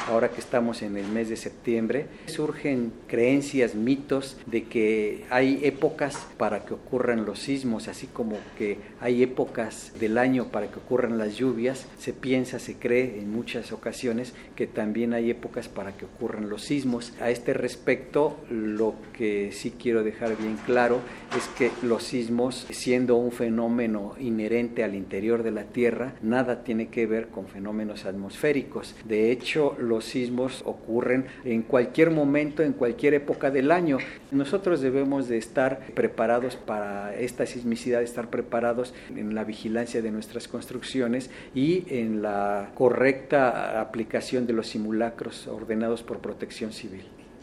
ahora que estamos en el mes de septiembre, surgen creencias, mitos de que hay épocas para que ocurran los sismos, así como que hay épocas del año para que ocurran las lluvias. Se piensa, se cree en muchas ocasiones que también hay épocas para que ocurran los sismos. A este respecto, lo que sí quiero dejar bien claro es que los sismos, siendo un fenómeno inherente al interior de la Tierra, nada tiene que ver con fenómenos atmosféricos. De hecho, los sismos ocurren en cualquier momento, en cualquier época del año. Nosotros debemos de estar preparados para esta sismicidad, estar preparados en la vigilancia de nuestras construcciones y en la correcta aplicación de los simulacros ordenados por Protección Civil.